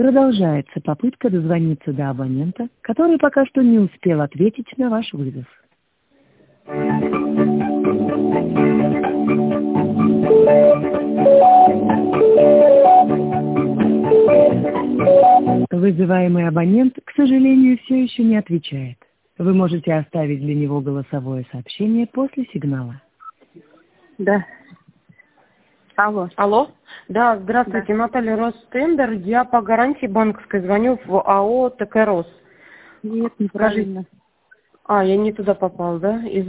Продолжается попытка дозвониться до абонента, который пока что не успел ответить на ваш вызов. Вызываемый абонент, к сожалению, все еще не отвечает. Вы можете оставить для него голосовое сообщение после сигнала. Да. Алло. Алло. Да, здравствуйте, Да. Наталья Ростендер. Я по гарантии банковской звоню в АО ТК Рос. Нет, неправильно. Я не туда попал, да?